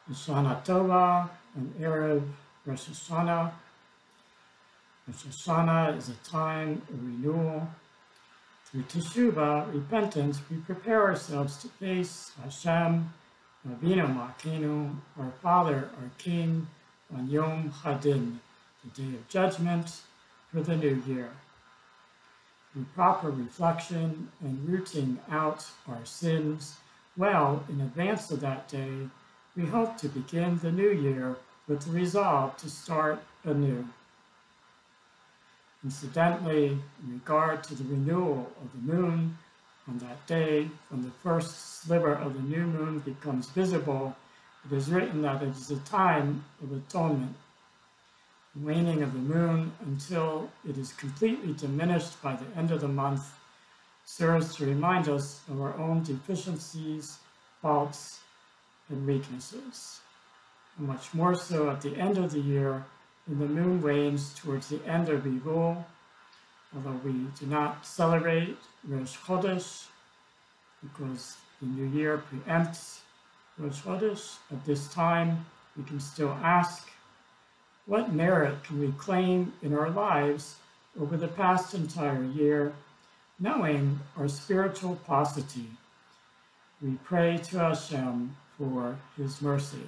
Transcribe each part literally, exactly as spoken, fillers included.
Shana Tova, and Erev Rosh Hashanah. Rosh Hashanah is a time of renewal. Through Teshuvah, repentance, we prepare ourselves to face Hashem, Avinu Malkeinu, our Father, our King, on Yom Hadin, the Day of Judgment, for the new year. Through proper reflection and rooting out our sins well in advance of that day, we hope to begin the new year with the resolve to start anew. Incidentally, in regard to the renewal of the moon, on that day, when the first sliver of the new moon becomes visible, it is written that it is a time of atonement. The waning of the moon until it is completely diminished by the end of the month serves to remind us of our own deficiencies, faults, and weaknesses. And much more so at the end of the year, when the moon wanes towards the end of Elul. Although we do not celebrate Rosh Chodesh because the new year preempts Rosh Chodesh, at this time we can still ask, what merit can we claim in our lives over the past entire year, knowing our spiritual paucity? We pray to Hashem for His mercy.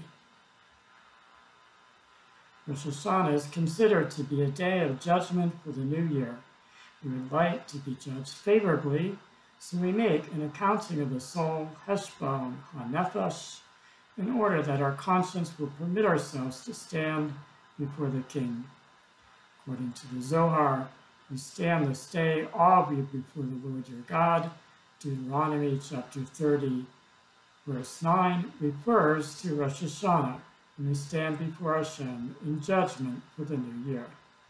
Rosh Hashanah is considered to be a day of judgment for the new year. We would like to be judged favorably, so we make an accounting of the soul, Heshbon HaNefesh, in order that our conscience will permit ourselves to stand before the King. According to the Zohar, we stand this day all before the Lord your God. Deuteronomy chapter thirty, verse nine, refers to Rosh Hashanah, and we stand before Hashem in judgment for the new year.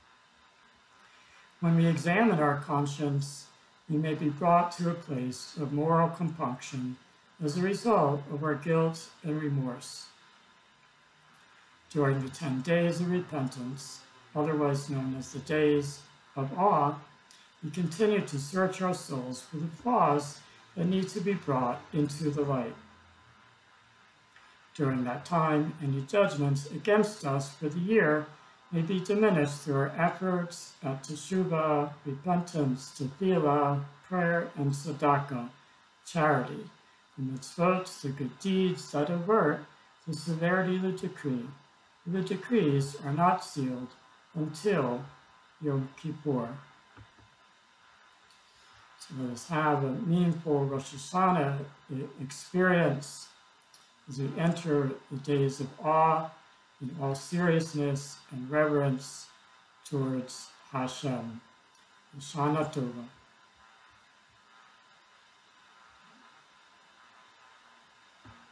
When we examine our conscience, we may be brought to a place of moral compunction as a result of our guilt and remorse. During the ten days of repentance, otherwise known as the days of awe, we continue to search our souls for the flaws that need to be brought into the light. During that time, any judgments against us for the year may be diminished through our efforts at teshuvah, repentance, tefillah, prayer, and tzedakah, charity, the mitzvot, the good deeds that avert the severity of the decree. The decrees are not sealed until Yom Kippur. So let us have a meaningful Rosh Hashanah experience as we enter the days of awe in all seriousness and reverence towards Hashem. Shana Tova.